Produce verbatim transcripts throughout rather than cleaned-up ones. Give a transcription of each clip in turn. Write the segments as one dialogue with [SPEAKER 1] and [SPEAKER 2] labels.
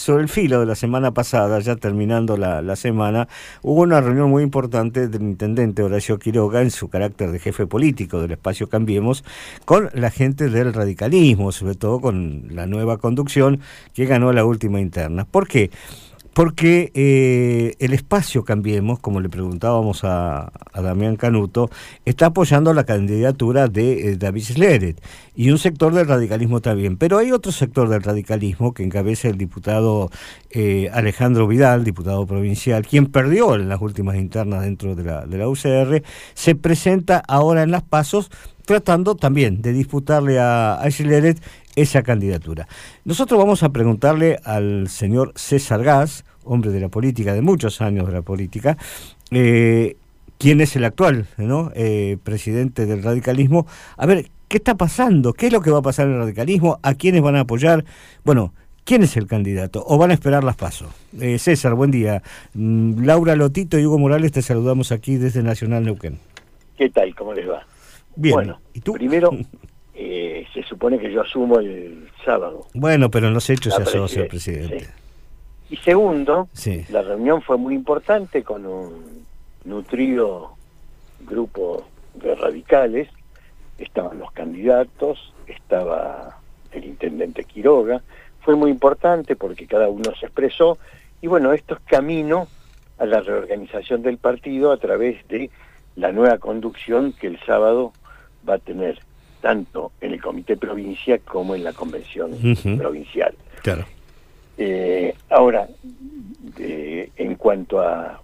[SPEAKER 1] sobre el filo de la semana pasada, ya terminando la, la semana, hubo una reunión muy importante del intendente Horacio Quiroga en su carácter de jefe político del espacio Cambiemos, con la gente del radicalismo, sobre todo con la nueva conducción que ganó la última interna. ¿Por qué? Porque eh, el espacio Cambiemos, como le preguntábamos a, a Damián Canuto, está apoyando la candidatura de eh, David Sleret y un sector del radicalismo también. Pero hay otro sector del radicalismo que encabeza el diputado eh, Alejandro Vidal, diputado provincial, quien perdió en las últimas internas dentro de la, de la U C R, se presenta ahora en las PASOs tratando también de disputarle a, a Sleret esa candidatura. Nosotros vamos a preguntarle al señor César Gas, hombre de la política, de muchos años de la política, eh, quién es el actual, ¿no? eh, presidente del radicalismo. A ver, ¿qué está pasando? ¿Qué es lo que va a pasar en el radicalismo? ¿A quiénes van a apoyar? Bueno, ¿quién es el candidato? ¿O van a esperar las PASO? Eh, César, buen día. Mm, Laura Lotito y Hugo Morales, te saludamos aquí desde Nacional Neuquén.
[SPEAKER 2] ¿Qué tal? ¿Cómo les va?
[SPEAKER 1] Bien.
[SPEAKER 2] Bueno,
[SPEAKER 1] ¿Y tú?
[SPEAKER 2] Primero, eh, se supone que yo asumo el sábado.
[SPEAKER 1] Bueno, pero en los hechos se asocia el
[SPEAKER 2] presidente.
[SPEAKER 1] presidente.
[SPEAKER 2] Sí. Y segundo,
[SPEAKER 1] sí.
[SPEAKER 2] la reunión fue muy importante con un nutrido grupo de radicales. Estaban los candidatos, estaba el intendente Quiroga. Fue muy importante porque cada uno se expresó. Y bueno, esto es camino a la reorganización del partido a través de la nueva conducción que el sábado va a tener, tanto en el comité provincia como en la convención uh-huh. provincial.
[SPEAKER 1] Claro.
[SPEAKER 2] Eh, ahora, de, en cuanto a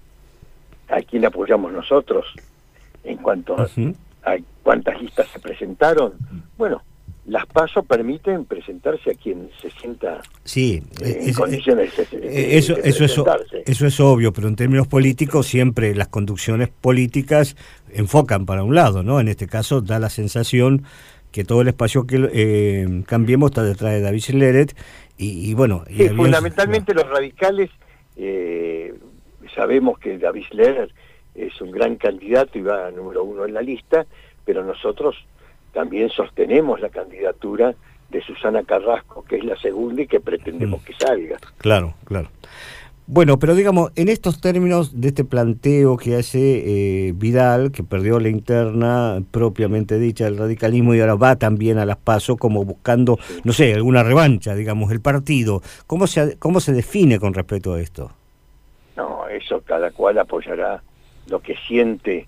[SPEAKER 2] a quién apoyamos nosotros, en cuanto uh-huh. a, a cuántas listas se presentaron, bueno, las PASO permiten presentarse a quien se sienta
[SPEAKER 1] sí,
[SPEAKER 2] eh, en
[SPEAKER 1] es,
[SPEAKER 2] condiciones
[SPEAKER 1] es,
[SPEAKER 2] de, de,
[SPEAKER 1] eso,
[SPEAKER 2] de
[SPEAKER 1] eso, es, eso es obvio, pero en términos políticos siempre las conducciones políticas enfocan para un lado, ¿no? En este caso da la sensación que todo el espacio que eh, Cambiemos está detrás de David Sleret y, y bueno...
[SPEAKER 2] Sí,
[SPEAKER 1] y
[SPEAKER 2] fundamentalmente no. los radicales, eh, sabemos que David Sleret es un gran candidato y va a número uno en la lista, pero nosotros también sostenemos la candidatura de Susana Carrasco, que es la segunda y que pretendemos mm. que salga.
[SPEAKER 1] Claro, claro. Bueno, pero digamos, en estos términos de este planteo que hace eh, Vidal, que perdió la interna propiamente dicha del radicalismo y ahora va también a las PASO como buscando, sí. no sé, alguna revancha, digamos, el partido, ¿cómo se, cómo se define con respecto a esto?
[SPEAKER 2] No, eso cada cual apoyará lo que siente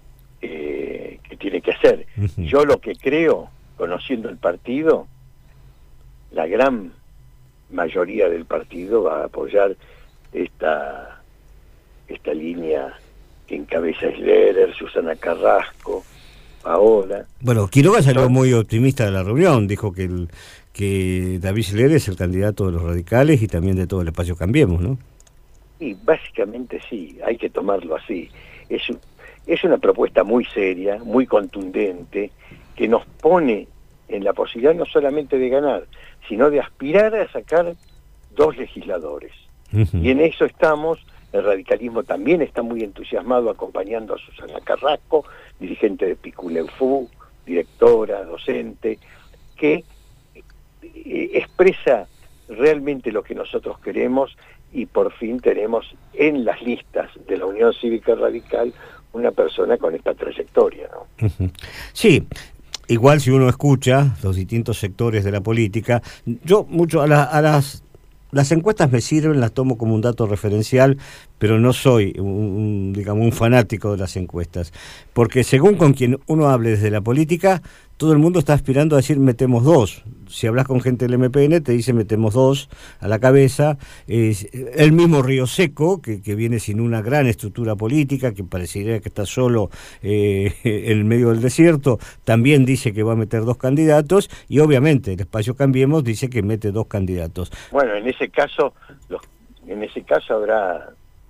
[SPEAKER 2] Eh, que tiene que hacer. Uh-huh. Yo lo que creo, conociendo el partido, la gran mayoría del partido va a apoyar esta esta línea que encabeza Sleret, Susana Carrasco, ahora.
[SPEAKER 1] Bueno, Quiroga salió muy optimista de la reunión, dijo que el, que David Sleret es el candidato de los radicales y también de todo el espacio Cambiemos, ¿no?
[SPEAKER 2] Sí, básicamente sí, hay que tomarlo así. Es un Es una propuesta muy seria, muy contundente, que nos pone en la posibilidad no solamente de ganar, sino de aspirar a sacar dos legisladores. Uh-huh. Y en eso estamos, el radicalismo también está muy entusiasmado acompañando a Susana Carrasco, dirigente de Piculeufú, directora, docente, que eh, expresa realmente lo que nosotros queremos y por fin tenemos en las listas de la Unión Cívica Radical una persona con esta trayectoria, ¿no?
[SPEAKER 1] Uh-huh. Sí, igual si uno escucha los distintos sectores de la política, yo mucho a, la, a las las encuestas me sirven, las tomo como un dato referencial, pero no soy un, un digamos un fanático de las encuestas, porque según con quien uno hable desde la política, todo el mundo está aspirando a decir metemos dos. Si hablas con gente del M P N te dice metemos dos a la cabeza. Eh, el mismo Río Seco, que, que viene sin una gran estructura política, que parecería que está solo eh, en el medio del desierto, también dice que va a meter dos candidatos y obviamente el espacio Cambiemos dice que mete dos candidatos.
[SPEAKER 2] Bueno, en ese caso, los, en ese caso habrá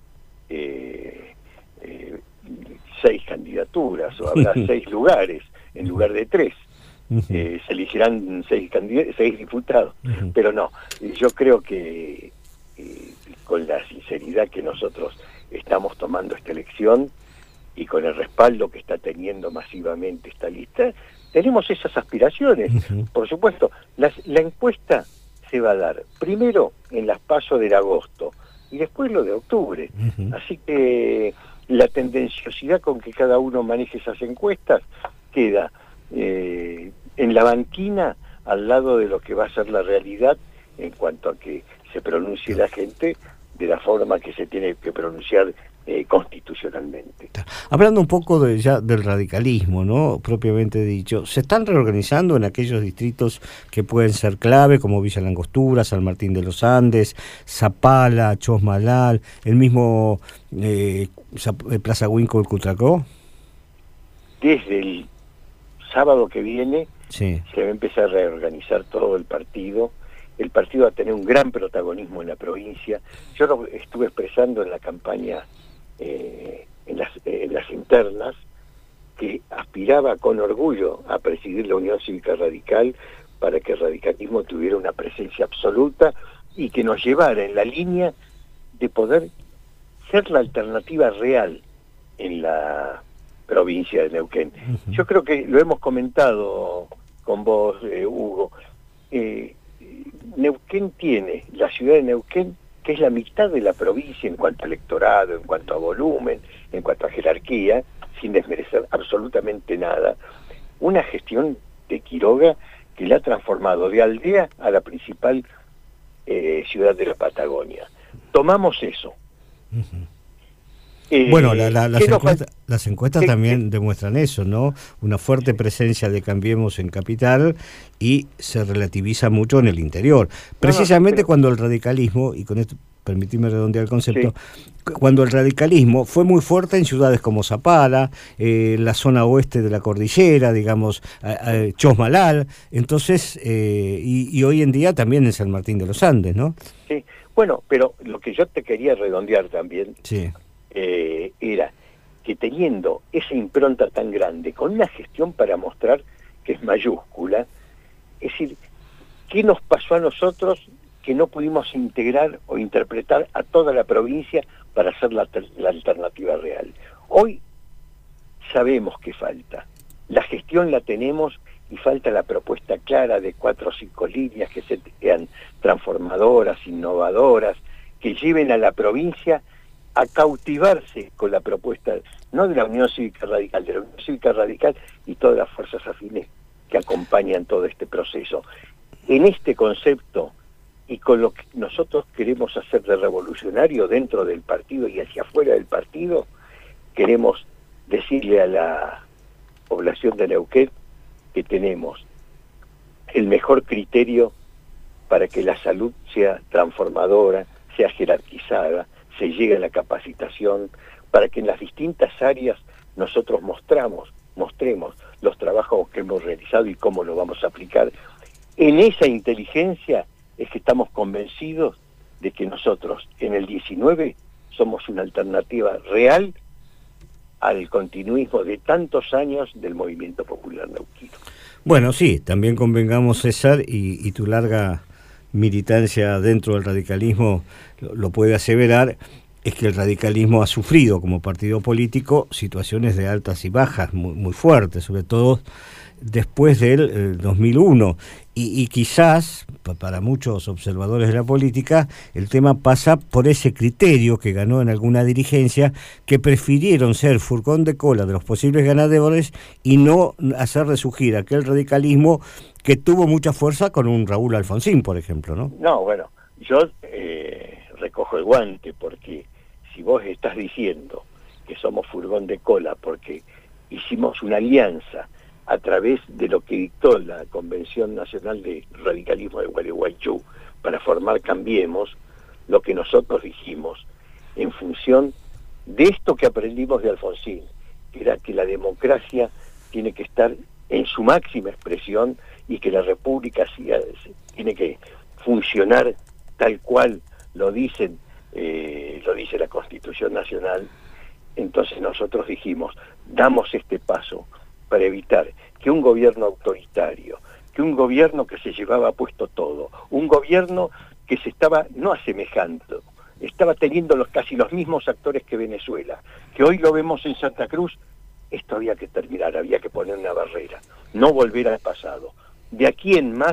[SPEAKER 2] eh, eh, seis candidaturas o habrá seis lugares en lugar de tres. Uh-huh. eh, se elegirán seis, seis diputados, uh-huh. pero no, yo creo que eh, con la sinceridad que nosotros estamos tomando esta elección y con el respaldo que está teniendo masivamente esta lista, tenemos esas aspiraciones. Uh-huh. Por supuesto, las, la encuesta se va a dar primero en las PASO del agosto y después lo de octubre. Uh-huh. Así que la tendenciosidad con que cada uno maneje esas encuestas queda eh, en la banquina al lado de lo que va a ser la realidad en cuanto a que se pronuncie la gente de la forma que se tiene que pronunciar eh, constitucionalmente.
[SPEAKER 1] Hablando un poco de, ya del radicalismo, ¿no? Propiamente dicho, ¿se están reorganizando en aquellos distritos que pueden ser clave, como Villa Langostura, San Martín de los Andes, Zapala, Chosmalal, el mismo eh, Plaza Huínco, el Cutracó?
[SPEAKER 2] Desde el sábado que viene
[SPEAKER 1] sí.
[SPEAKER 2] se va a empezar a reorganizar todo el partido. El partido va a tener un gran protagonismo en la provincia. Yo lo estuve expresando en la campaña, eh, en, las, eh, en las internas, que aspiraba con orgullo a presidir la Unión Cívica Radical para que el radicalismo tuviera una presencia absoluta y que nos llevara en la línea de poder ser la alternativa real en la provincia de Neuquén. Uh-huh. Yo creo que lo hemos comentado con vos, eh, Hugo. Eh, Neuquén tiene, la ciudad de Neuquén, que es la mitad de la provincia en cuanto a electorado, en cuanto a volumen, en cuanto a jerarquía, sin desmerecer absolutamente nada, una gestión de Quiroga que la ha transformado de aldea a la principal eh, ciudad de la Patagonia. Tomamos eso.
[SPEAKER 1] Uh-huh. Eh, bueno, la, la, las, encuesta, las encuestas ¿Qué, también qué? demuestran eso, ¿no? Una fuerte presencia de Cambiemos en Capital y se relativiza mucho en el interior. Precisamente no, no, pero... cuando el radicalismo, y con esto permitidme redondear el concepto, sí. cuando el radicalismo fue muy fuerte en ciudades como Zapala, eh, la zona oeste de la cordillera, digamos, eh, Chosmalal, entonces, eh, y, y hoy en día también en San Martín de los Andes, ¿no?
[SPEAKER 2] Sí, bueno, pero lo que yo te quería redondear también...
[SPEAKER 1] Sí.
[SPEAKER 2] Eh, era que teniendo esa impronta tan grande, con una gestión para mostrar que es mayúscula, es decir, ¿qué nos pasó a nosotros que no pudimos integrar o interpretar a toda la provincia para hacer la, la alternativa real? Hoy sabemos que falta, la gestión la tenemos y falta la propuesta clara de cuatro o cinco líneas que sean transformadoras, innovadoras, que lleven a la provincia a cautivarse con la propuesta, no de la Unión Cívica Radical, de la Unión Cívica Radical y todas las fuerzas afines que acompañan todo este proceso. En este concepto y con lo que nosotros queremos hacer de revolucionario dentro del partido y hacia afuera del partido, queremos decirle a la población de Neuquén que tenemos el mejor criterio para que la salud sea transformadora, sea jerarquizada, se llegue a la capacitación, para que en las distintas áreas nosotros mostramos, mostremos los trabajos que hemos realizado y cómo lo vamos a aplicar. En esa inteligencia es que estamos convencidos de que nosotros en el diecinueve somos una alternativa real al continuismo de tantos años del movimiento popular neuquino.
[SPEAKER 1] Bueno, sí, también convengamos, César, y, y tu larga militancia dentro del radicalismo lo, lo puede aseverar, es que el radicalismo ha sufrido como partido político situaciones de altas y bajas muy, muy fuertes, sobre todo después del eh, dos mil uno, y, y quizás para muchos observadores de la política el tema pasa por ese criterio que ganó en alguna dirigencia, que prefirieron ser furgón de cola de los posibles ganadores y no hacer resurgir aquel radicalismo que tuvo mucha fuerza con un Raúl Alfonsín, por ejemplo, ¿no?
[SPEAKER 2] No, bueno, yo eh, recojo el guante, porque si vos estás diciendo que somos furgón de cola porque hicimos una alianza a través de lo que dictó la Convención Nacional de Radicalismo de Gualeguaychú para formar Cambiemos, lo que nosotros dijimos en función de esto que aprendimos de Alfonsín, que era que la democracia tiene que estar en su máxima expresión y que la república tiene que funcionar tal cual lo dicen eh, lo dice la Constitución Nacional. Entonces nosotros dijimos, damos este paso para evitar que un gobierno autoritario, que un gobierno que se llevaba puesto todo, un gobierno que se estaba no asemejando, estaba teniendo los, casi los mismos actores que Venezuela, que hoy lo vemos en Santa Cruz. Esto había que terminar, había que poner una barrera, no volver al pasado. De aquí en más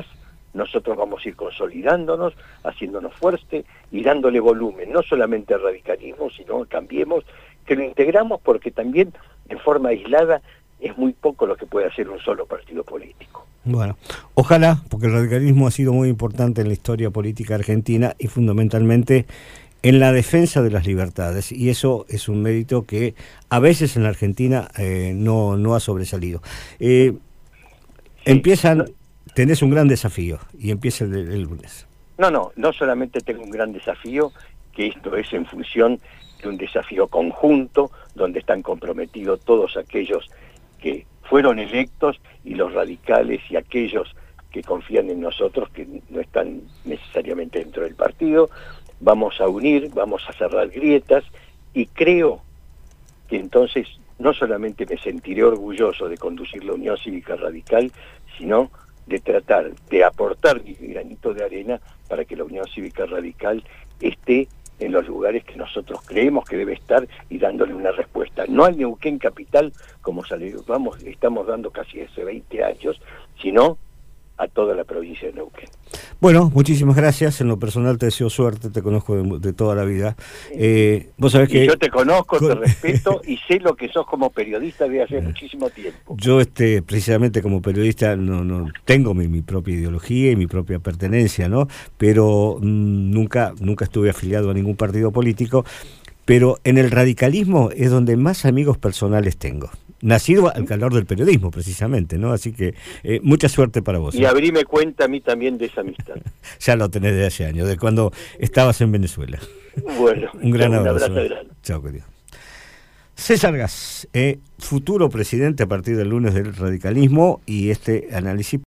[SPEAKER 2] nosotros vamos a ir consolidándonos, haciéndonos fuerte y dándole volumen, no solamente al radicalismo, sino a Cambiemos, que lo integramos porque también en forma aislada es muy poco lo que puede hacer un solo partido político.
[SPEAKER 1] Bueno, ojalá, porque el radicalismo ha sido muy importante en la historia política argentina y fundamentalmente en la defensa de las libertades, y eso es un mérito que a veces en la Argentina eh, no, no ha sobresalido. Eh, sí, empiezan, no, tenés un gran desafío, y empieza el, el lunes.
[SPEAKER 2] No, no, no solamente tengo un gran desafío, que esto es en función de un desafío conjunto, donde están comprometidos todos aquellos que fueron electos y los radicales y aquellos que confían en nosotros, que no están necesariamente dentro del partido. Vamos a unir, vamos a cerrar grietas, y creo que entonces no solamente me sentiré orgulloso de conducir la Unión Cívica Radical, sino de tratar de aportar mi granito de arena para que la Unión Cívica Radical esté en los lugares que nosotros creemos que debe estar y dándole una respuesta. No al Neuquén capital, como vamos, estamos dando casi hace veinte años, sino a toda la provincia de Neuquén.
[SPEAKER 1] Bueno, muchísimas gracias. En lo personal te deseo suerte, te conozco de, de toda la vida. Eh, vos sabés que
[SPEAKER 2] yo te conozco, con... te respeto y sé lo que sos como periodista de hace eh, muchísimo tiempo.
[SPEAKER 1] Yo, este, precisamente como periodista, no, no tengo mi, mi propia ideología y mi propia pertenencia, ¿no? Pero mmm, nunca, nunca estuve afiliado a ningún partido político. Pero en el radicalismo es donde más amigos personales tengo. Nacido al calor del periodismo, precisamente, ¿no? Así que eh, mucha suerte para vos.
[SPEAKER 2] Y ¿eh? abrime cuenta a mí también de esa amistad.
[SPEAKER 1] Ya lo tenés de hace años, de cuando estabas en Venezuela.
[SPEAKER 2] Bueno,
[SPEAKER 1] un gran
[SPEAKER 2] un
[SPEAKER 1] abrazo.
[SPEAKER 2] abrazo grande.
[SPEAKER 1] Chao, querido. César Gas, eh, futuro presidente a partir del lunes del radicalismo, y este análisis